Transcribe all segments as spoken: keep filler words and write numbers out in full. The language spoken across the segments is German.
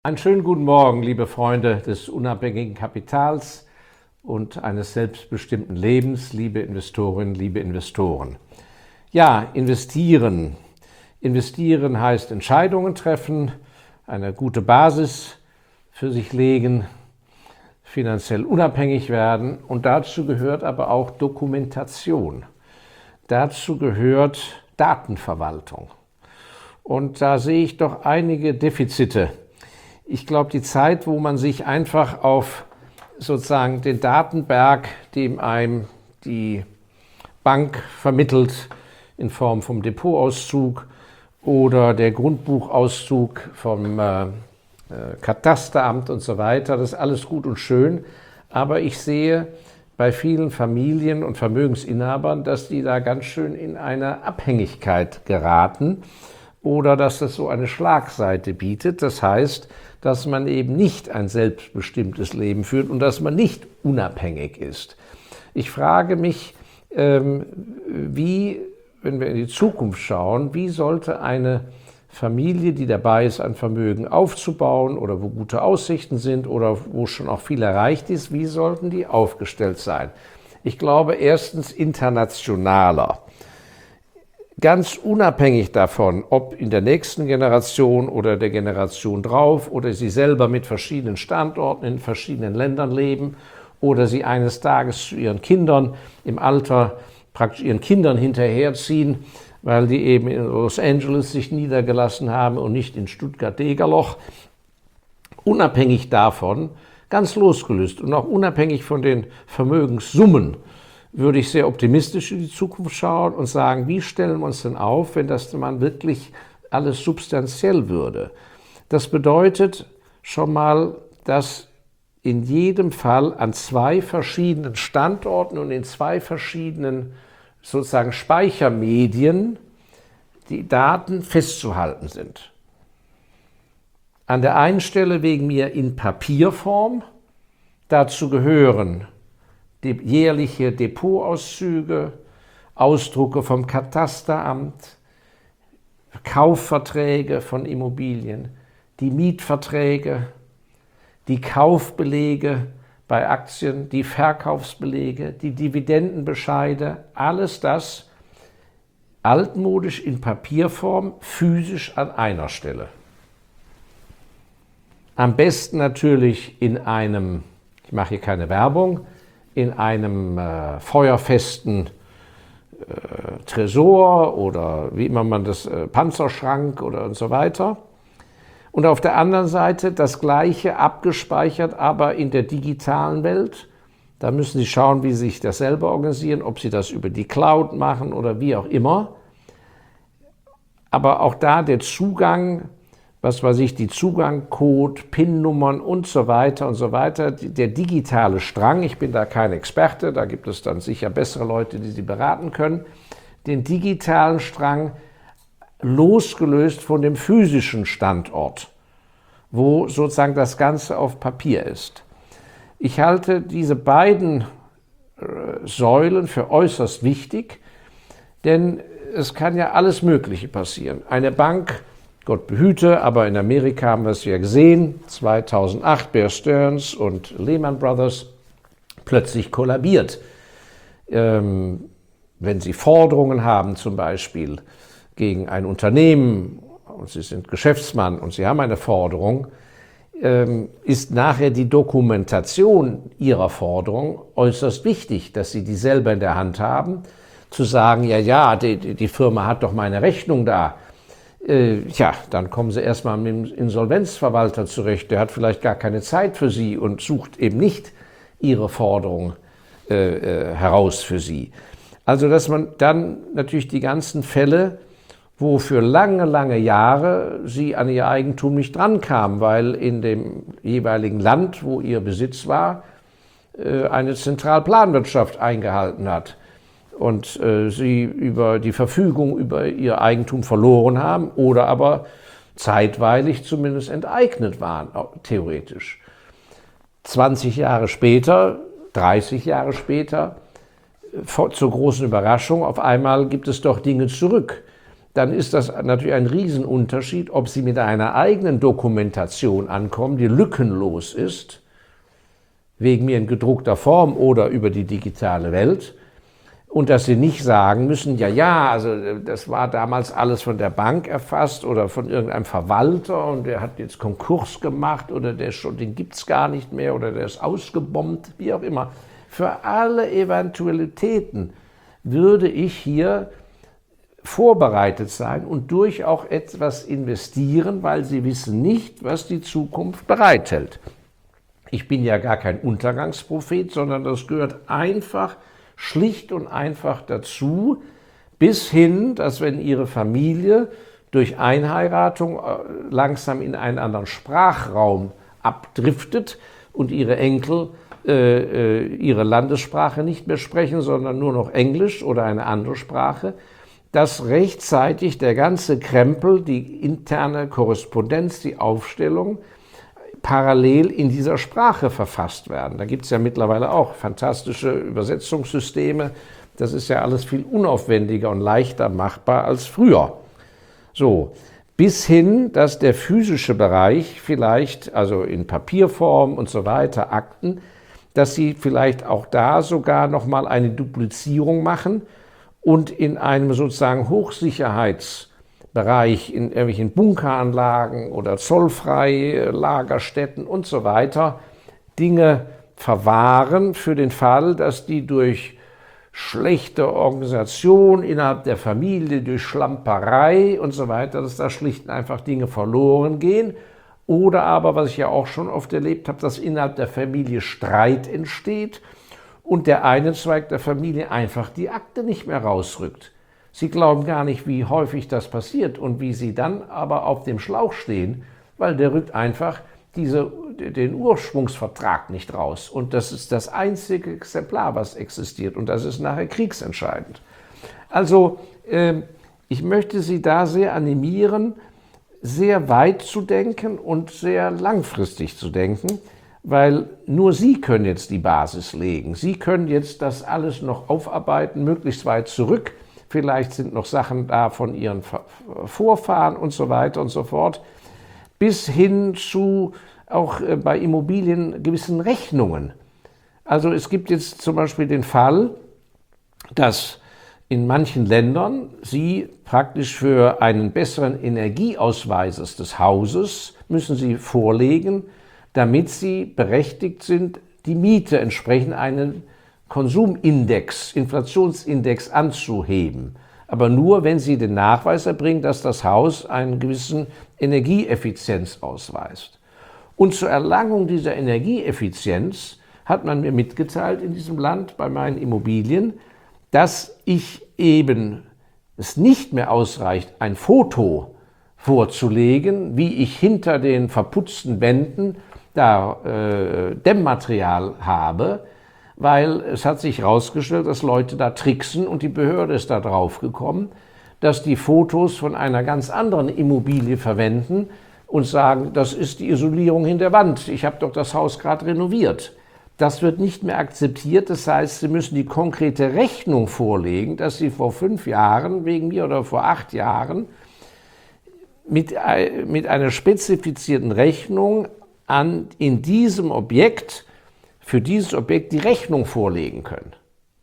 Einen schönen guten Morgen, liebe Freunde des unabhängigen Kapitals und eines selbstbestimmten Lebens, liebe Investorinnen, liebe Investoren. Ja, investieren. Investieren heißt Entscheidungen treffen, eine gute Basis für sich legen, finanziell unabhängig werden, und dazu gehört aber auch Dokumentation. Dazu gehört Datenverwaltung. Und da sehe ich doch einige Defizite. Ich glaube, die Zeit, wo man sich einfach auf sozusagen den Datenberg, dem einem die Bank vermittelt, in Form vom Depotauszug oder der Grundbuchauszug vom äh, Katasteramt und so weiter, das ist alles gut und schön. Aber ich sehe bei vielen Familien und Vermögensinhabern, dass die da ganz schön in eine Abhängigkeit geraten oder dass das so eine Schlagseite bietet. Das heißt, dass man eben nicht ein selbstbestimmtes Leben führt und dass man nicht unabhängig ist. Ich frage mich, ähm, wie, wenn wir in die Zukunft schauen, wie sollte eine Familie, die dabei ist, ein Vermögen aufzubauen oder wo gute Aussichten sind oder wo schon auch viel erreicht ist, wie sollten die aufgestellt sein? Ich glaube, erstens internationaler. Ganz unabhängig davon, ob in der nächsten Generation oder der Generation drauf oder sie selber mit verschiedenen Standorten in verschiedenen Ländern leben oder sie eines Tages zu ihren Kindern im Alter praktisch ihren Kindern hinterherziehen, weil die eben in Los Angeles sich niedergelassen haben und nicht in Stuttgart-Degerloch. Unabhängig davon, ganz losgelöst und auch unabhängig von den Vermögenssummen, würde ich sehr optimistisch in die Zukunft schauen und sagen, wie stellen wir uns denn auf, wenn das man wirklich alles substanziell würde? Das bedeutet schon mal, dass in jedem Fall an zwei verschiedenen Standorten und in zwei verschiedenen sozusagen Speichermedien die Daten festzuhalten sind. An der einen Stelle wegen mir in Papierform, dazu gehören die jährliche Depotauszüge, Ausdrucke vom Katasteramt, Kaufverträge von Immobilien, die Mietverträge, die Kaufbelege bei Aktien, die Verkaufsbelege, die Dividendenbescheide, alles das altmodisch in Papierform, physisch an einer Stelle. Am besten natürlich in einem, ich mache hier keine Werbung, in einem äh, feuerfesten äh, Tresor oder wie immer man das, äh, Panzerschrank oder und so weiter. Und auf der anderen Seite das Gleiche abgespeichert, aber in der digitalen Welt. Da müssen Sie schauen, wie Sie sich das selber organisieren, ob Sie das über die Cloud machen oder wie auch immer. Aber auch da der Zugang, was weiß ich, die Zugangcode, PIN-Nummern und so weiter und so weiter, der digitale Strang, ich bin da kein Experte, da gibt es dann sicher bessere Leute, die Sie beraten können, den digitalen Strang losgelöst von dem physischen Standort, wo sozusagen das Ganze auf Papier ist. Ich halte diese beiden Säulen für äußerst wichtig, denn es kann ja alles Mögliche passieren. Eine Bank, Gott behüte, aber in Amerika haben wir es ja gesehen, zweitausendacht, Bear Stearns und Lehman Brothers, plötzlich kollabiert. Ähm, wenn Sie Forderungen haben zum Beispiel gegen ein Unternehmen und Sie sind Geschäftsmann und Sie haben eine Forderung, ähm, ist nachher die Dokumentation Ihrer Forderung äußerst wichtig, dass Sie die selber in der Hand haben, zu sagen, ja, ja, die, die Firma hat doch meine Rechnung da. Äh, tja, dann kommen Sie erstmal mit dem Insolvenzverwalter zurecht, der hat vielleicht gar keine Zeit für Sie und sucht eben nicht Ihre Forderung äh, äh, heraus für Sie. Also, dass man dann natürlich die ganzen Fälle, wo für lange, lange Jahre Sie an Ihr Eigentum nicht drankamen, weil in dem jeweiligen Land, wo Ihr Besitz war, äh, eine Zentralplanwirtschaft eingehalten hat. Und äh, sie über die Verfügung über ihr Eigentum verloren haben oder aber zeitweilig zumindest enteignet waren, theoretisch. zwanzig Jahre später, dreißig Jahre später, zur großen Überraschung, auf einmal gibt es doch Dinge zurück. dann ist das natürlich ein Riesenunterschied, ob Sie mit einer eigenen Dokumentation ankommen, die lückenlos ist, wegen mir in gedruckter Form oder über die digitale Welt, und dass Sie nicht sagen müssen, ja, ja, also das war damals alles von der Bank erfasst oder von irgendeinem Verwalter und der hat jetzt Konkurs gemacht oder der schon, den gibt es gar nicht mehr oder der ist ausgebombt, wie auch immer. Für alle Eventualitäten würde ich hier vorbereitet sein und durch auch etwas investieren, weil Sie wissen nicht, was die Zukunft bereithält. Ich bin ja gar kein Untergangsprophet, sondern das gehört einfach, schlicht und einfach dazu, bis hin, dass wenn Ihre Familie durch Einheiratung langsam in einen anderen Sprachraum abdriftet und Ihre Enkel äh, ihre Landessprache nicht mehr sprechen, sondern nur noch Englisch oder eine andere Sprache, dass rechtzeitig der ganze Krempel, die interne Korrespondenz, die Aufstellung, parallel in dieser Sprache verfasst werden. Da gibt es ja mittlerweile auch fantastische Übersetzungssysteme. Das ist ja alles viel unaufwendiger und leichter machbar als früher. So, bis hin, dass der physische Bereich vielleicht, also in Papierform und so weiter, Akten, dass Sie vielleicht auch da sogar nochmal eine Duplizierung machen und in einem sozusagen Hochsicherheitsbereich, in irgendwelchen Bunkeranlagen oder zollfreie Lagerstätten und so weiter, Dinge verwahren für den Fall, dass die durch schlechte Organisation innerhalb der Familie, durch Schlamperei und so weiter, dass da schlicht und einfach Dinge verloren gehen. Oder aber, was ich ja auch schon oft erlebt habe, dass innerhalb der Familie Streit entsteht und der eine Zweig der Familie einfach die Akte nicht mehr rausrückt. Sie glauben gar nicht, wie häufig das passiert und wie sie dann aber auf dem Schlauch stehen, weil der rückt einfach diese, den Ursprungsvertrag nicht raus. Und das ist das einzige Exemplar, was existiert. Und das ist nachher kriegsentscheidend. Also äh, ich möchte Sie da sehr animieren, sehr weit zu denken und sehr langfristig zu denken, weil nur Sie können jetzt die Basis legen. Sie können jetzt das alles noch aufarbeiten, möglichst weit zurück. Vielleicht sind noch Sachen da von Ihren Vorfahren und so weiter und so fort, bis hin zu auch bei Immobilien gewissen Rechnungen. Also es gibt jetzt zum Beispiel den Fall, dass in manchen Ländern Sie praktisch für einen besseren Energieausweis des Hauses müssen Sie vorlegen, damit Sie berechtigt sind, die Miete entsprechend einen Konsumindex, Inflationsindex anzuheben. Aber nur, wenn Sie den Nachweis erbringen, dass das Haus einen gewissen Energieeffizienz ausweist. Und zur Erlangung dieser Energieeffizienz hat man mir mitgeteilt in diesem Land bei meinen Immobilien, dass ich eben es nicht mehr ausreicht, ein Foto vorzulegen, wie ich hinter den verputzten Wänden da äh, Dämmmaterial habe, weil es hat sich herausgestellt, dass Leute da tricksen und die Behörde ist da drauf gekommen, dass die Fotos von einer ganz anderen Immobilie verwenden und sagen, das ist die Isolierung hinter der Wand, ich habe doch das Haus gerade renoviert. Das wird nicht mehr akzeptiert, das heißt, Sie müssen die konkrete Rechnung vorlegen, dass Sie vor fünf Jahren wegen mir oder vor acht Jahren mit, mit einer spezifizierten Rechnung an, in diesem Objekt, für dieses Objekt die Rechnung vorlegen können.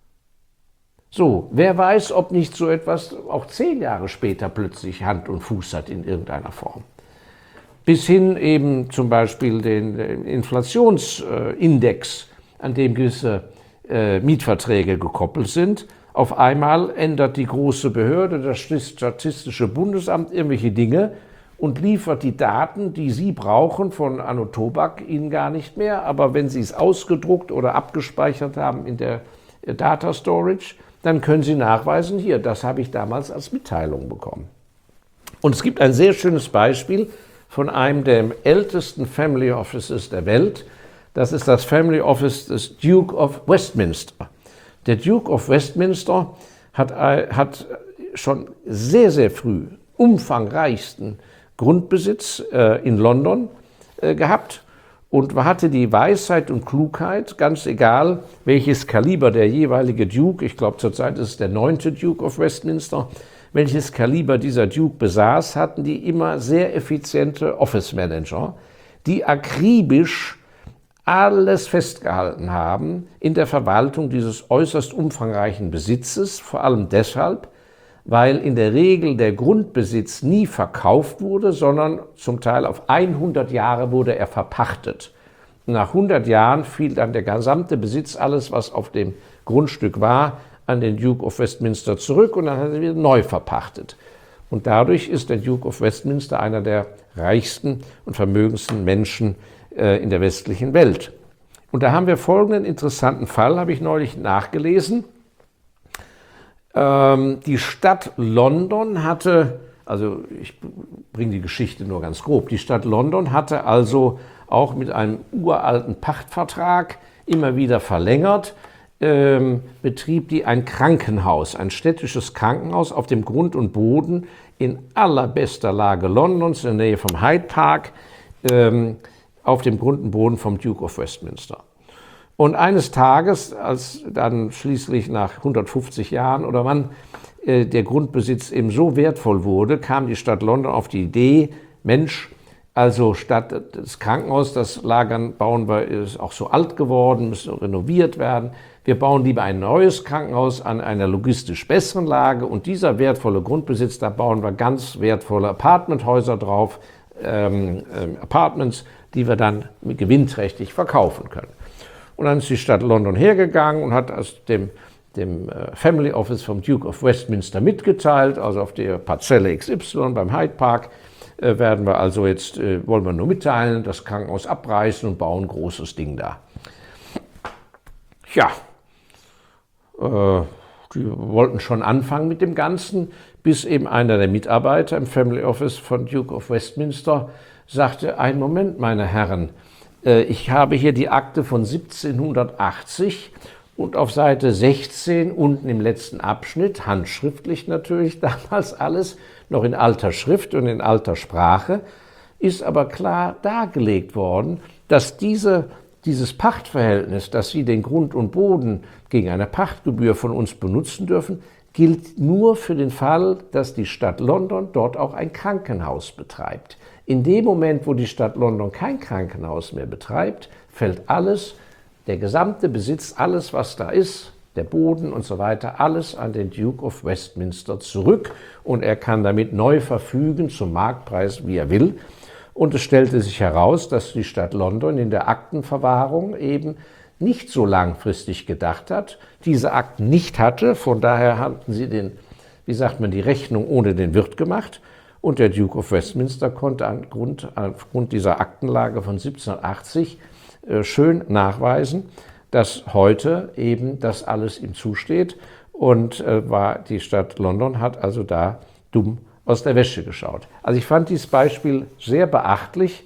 So, wer weiß, ob nicht so etwas auch zehn Jahre später plötzlich Hand und Fuß hat in irgendeiner Form. Bis hin eben zum Beispiel den Inflationsindex, an dem gewisse äh, Mietverträge gekoppelt sind. Auf einmal ändert die große Behörde, das Statistische Bundesamt, irgendwelche Dinge und liefert die Daten, die Sie brauchen von Anno Tobak, Ihnen gar nicht mehr. Aber wenn Sie es ausgedruckt oder abgespeichert haben in der Data Storage, dann können Sie nachweisen, hier, das habe ich damals als Mitteilung bekommen. Und es gibt ein sehr schönes Beispiel von einem der ältesten Family Offices der Welt. Das ist das Family Office des Duke of Westminster. Der Duke of Westminster hat, hat schon sehr, sehr früh umfangreichsten Grundbesitz äh, in London äh, gehabt und hatte die Weisheit und Klugheit, ganz egal welches Kaliber der jeweilige Duke, ich glaube zurzeit ist es der neunte Duke of Westminster, welches Kaliber dieser Duke besaß, hatten die immer sehr effiziente Office Manager, die akribisch alles festgehalten haben in der Verwaltung dieses äußerst umfangreichen Besitzes, vor allem deshalb, weil in der Regel der Grundbesitz nie verkauft wurde, sondern zum Teil auf hundert Jahre wurde er verpachtet. Nach hundert Jahren fiel dann der gesamte Besitz, alles was auf dem Grundstück war, an den Duke of Westminster zurück und dann hat er wieder neu verpachtet. Und dadurch ist der Duke of Westminster einer der reichsten und vermögendsten Menschen äh, in der westlichen Welt. Und da haben wir folgenden interessanten Fall, habe ich neulich nachgelesen. Ähm, die Stadt London hatte, also ich bringe die Geschichte nur ganz grob, die Stadt London hatte also auch mit einem uralten Pachtvertrag immer wieder verlängert, ähm, betrieb die ein Krankenhaus, ein städtisches Krankenhaus auf dem Grund und Boden in allerbester Lage Londons, in der Nähe vom Hyde Park, ähm, auf dem Grund und Boden vom Duke of Westminster. Und eines Tages, als dann schließlich nach hundertfünfzig Jahren oder wann äh, der Grundbesitz eben so wertvoll wurde, kam die Stadt London auf die Idee, Mensch, also statt das Krankenhaus, das Lagern bauen wir, ist auch so alt geworden, müssen renoviert werden. Wir bauen lieber ein neues Krankenhaus an einer logistisch besseren Lage und dieser wertvolle Grundbesitz, da bauen wir ganz wertvolle Apartmenthäuser drauf, ähm, ähm, Apartments, die wir dann gewinnträchtig verkaufen können. Und dann ist die Stadt London hergegangen und hat aus dem, dem äh, Family Office vom Duke of Westminster mitgeteilt, also auf der Parzelle X Y beim Hyde Park, äh, werden wir also jetzt, äh, wollen wir nur mitteilen, das Krankenhaus abreißen und bauen ein großes Ding da. Ja, äh, die wollten schon anfangen mit dem Ganzen, bis eben einer der Mitarbeiter im Family Office von Duke of Westminster sagte, einen Moment, meine Herren, ich habe hier die Akte von siebzehnhundertachtzig und auf Seite sechzehn unten im letzten Abschnitt, handschriftlich natürlich damals alles, noch in alter Schrift und in alter Sprache, ist aber klar dargelegt worden, dass diese, dieses Pachtverhältnis, dass Sie den Grund und Boden gegen eine Pachtgebühr von uns benutzen dürfen, gilt nur für den Fall, dass die Stadt London dort auch ein Krankenhaus betreibt. In dem Moment, wo die Stadt London kein Krankenhaus mehr betreibt, fällt alles, der gesamte Besitz, alles was da ist, der Boden und so weiter, alles an den Duke of Westminster zurück und er kann damit neu verfügen zum Marktpreis, wie er will. Und es stellte sich heraus, dass die Stadt London in der Aktenverwahrung eben nicht so langfristig gedacht hat, diese Akten nicht hatte, von daher hatten sie den, wie sagt man, die Rechnung ohne den Wirt gemacht. Und der Duke of Westminster konnte aufgrund, aufgrund dieser Aktenlage von siebzehnhundertachtzig äh, schön nachweisen, dass heute eben das alles ihm zusteht und äh, war, die Stadt London hat also da dumm aus der Wäsche geschaut. Also ich fand dieses Beispiel sehr beachtlich,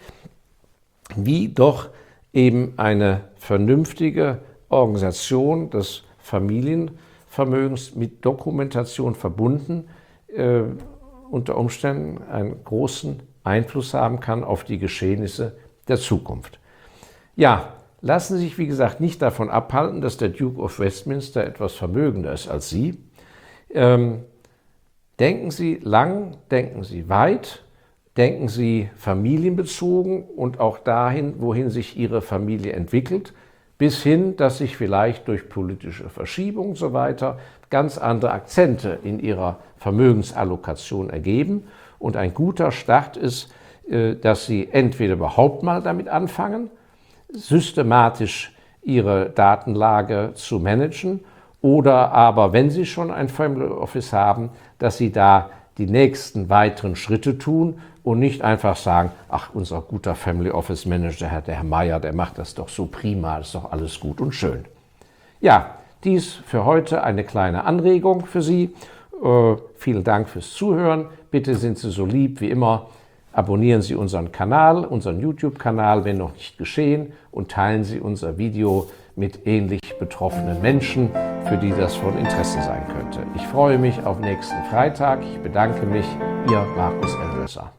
wie doch eben eine vernünftige Organisation des Familienvermögens mit Dokumentation verbunden äh, unter Umständen einen großen Einfluss haben kann auf die Geschehnisse der Zukunft. Ja, lassen Sie sich, wie gesagt, nicht davon abhalten, dass der Duke of Westminster etwas vermögender ist als Sie. Ähm, denken Sie lang, denken Sie weit, denken Sie familienbezogen und auch dahin, wohin sich Ihre Familie entwickelt, bis hin, dass sich vielleicht durch politische Verschiebung und so weiter ganz andere Akzente in Ihrer Vermögensallokation ergeben. Und ein guter Start ist, dass Sie entweder überhaupt mal damit anfangen, systematisch Ihre Datenlage zu managen, oder aber, wenn Sie schon ein Family Office haben, dass Sie da die nächsten weiteren Schritte tun und nicht einfach sagen, ach, unser guter Family Office Manager, der Herr Meier, der macht das doch so prima, ist doch alles gut und schön. Ja, dies für heute eine kleine Anregung für Sie. Äh, vielen Dank fürs Zuhören. Bitte sind Sie so lieb wie immer. Abonnieren Sie unseren Kanal, unseren YouTube-Kanal, wenn noch nicht geschehen, und teilen Sie unser Video mit ähnlich betroffenen Menschen, für die das von Interesse sein könnte. Ich freue mich auf nächsten Freitag. Ich bedanke mich. Ihr Markus Elsässer.